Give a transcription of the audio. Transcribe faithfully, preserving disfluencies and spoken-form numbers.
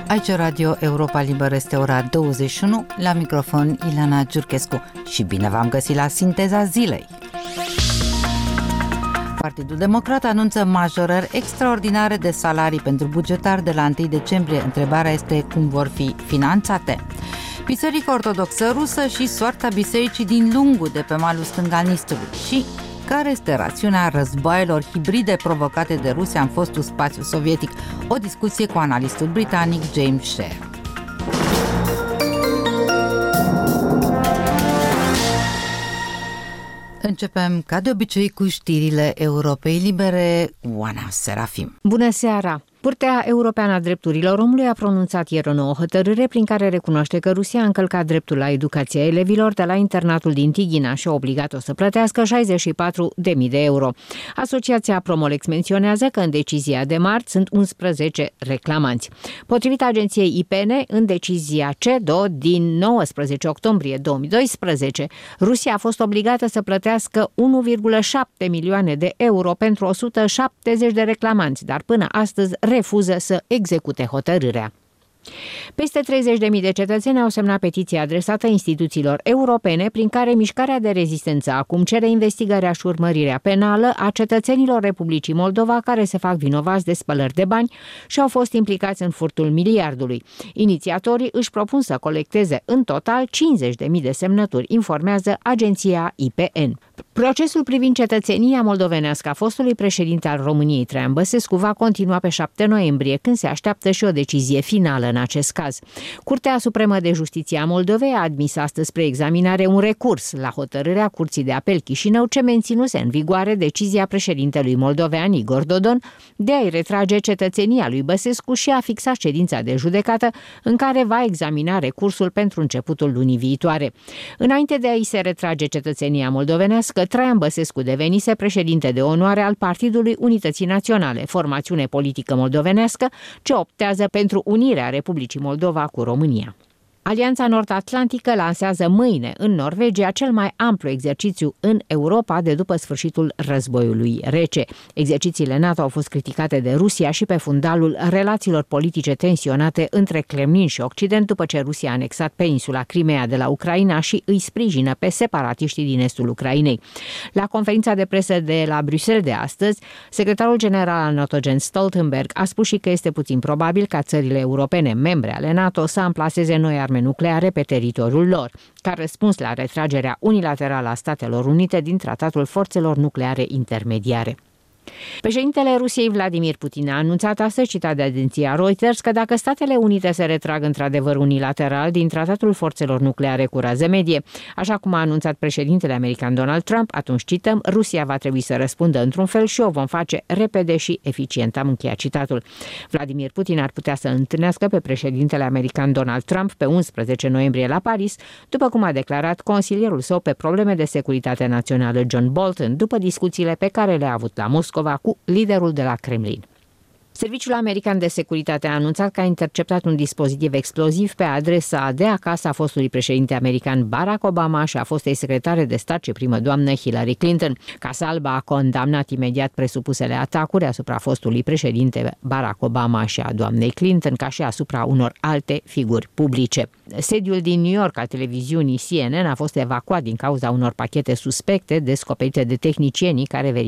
Aici Radio Europa Liberă, este ora douăzeci și unu, la microfon Ileana Giurchescu și bine v-am găsit la Sinteza Zilei. Partidul Democrat anunță majorări extraordinare de salarii pentru bugetari de la întâi decembrie. Întrebarea este cum vor fi finanțate. Biserica Ortodoxă Rusă și soarta bisericii din Lungu, de pe malul stâng al Nistrului, și care este rațiunea războaielor hibride provocate de Rusia în fostul spațiu sovietic. O discuție cu analistul britanic James Sher. Începem, ca de obicei, cu știrile Europei Libere. Oana Serafim. Bună seara! Curtea Europeană a Drepturilor Omului a pronunțat ieri o nouă hotărâre prin care recunoaște că Rusia a încălcat dreptul la educația elevilor de la internatul din Tighina și a obligat-o să plătească șaizeci și patru de mii de euro. Asociația Promolex menționează că în decizia de marți sunt unsprezece reclamanți. Potrivit agenției I P N, în decizia C E D O din nouăsprezece octombrie două mii doisprezece, Rusia a fost obligată să plătească unu virgulă șapte milioane de euro pentru o sută șaptezeci de reclamanți, dar până astăzi refuză să execute hotărârea. Peste treizeci de mii de cetățeni au semnat petiția adresată instituțiilor europene prin care mișcarea de rezistență acum cere investigarea și urmărirea penală a cetățenilor Republicii Moldova care se fac vinovați de spălări de bani și au fost implicați în furtul miliardului. Inițiatorii își propun să colecteze în total cincizeci de mii de semnături, informează agenția I P N. Procesul privind cetățenia moldovenească a fostului președinte al României, Traian Băsescu, va continua pe șapte noiembrie, când se așteaptă și o decizie finală în acest caz. Curtea Supremă de Justiție a Moldovei a admis astăzi spre examinare un recurs la hotărârea Curții de Apel Chișinău, ce menținuse în vigoare decizia președintelui moldovean Igor Dodon de a-i retrage cetățenia lui Băsescu și a fixa ședința de judecată în care va examina recursul pentru începutul lunii viitoare. Înainte de a-i se retrage cetățenia moldovenească, Traian Băsescu devenise președinte de onoare al Partidului Unității Naționale, formațiune politică moldovenească ce optează pentru unirea Republicii Moldova cu România. Alianța Nord-Atlantică lansează mâine în Norvegia cel mai amplu exercițiu în Europa de după sfârșitul războiului rece. Exercițiile NATO au fost criticate de Rusia și pe fundalul relațiilor politice tensionate între Kremlin și Occident după ce Rusia a anexat peninsula Crimea de la Ucraina și îi sprijină pe separatiștii din estul Ucrainei. La conferința de presă de la Bruxelles de astăzi, secretarul general al NATO Jens Stoltenberg a spus și că este puțin probabil ca țările europene membre ale NATO să amplaseze noi arme nucleare pe teritoriul lor, ca răspuns la retragerea unilaterală a Statelor Unite din Tratatul Forțelor Nucleare Intermediare. Președintele Rusiei Vladimir Putin a anunțat astăzi, citat de agenția Reuters, că dacă Statele Unite se retrag într-adevăr unilateral din Tratatul Forțelor Nucleare cu rază medie, așa cum a anunțat președintele american Donald Trump, atunci, cităm, Rusia va trebui să răspundă într-un fel și o vom face repede și eficient. Am încheiat citatul. Vladimir Putin ar putea să întâlnească pe președintele american Donald Trump pe unsprezece noiembrie la Paris, după cum a declarat consilierul său pe probleme de securitate națională John Bolton, după discuțiile pe care le-a avut la Moscova cu liderul de la Kremlin. Serviciul American de Securitate a anunțat că a interceptat un dispozitiv exploziv pe adresa de acasă a fostului președinte american Barack Obama și a fostei secretare de stat și primă doamnă Hillary Clinton. Casa Albă a condamnat imediat presupusele atacuri asupra fostului președinte Barack Obama și a doamnei Clinton, ca și asupra unor alte figuri publice. Sediul din New York a televiziunii C N N a fost evacuat din cauza unor pachete suspecte descoperite de tehnicienii care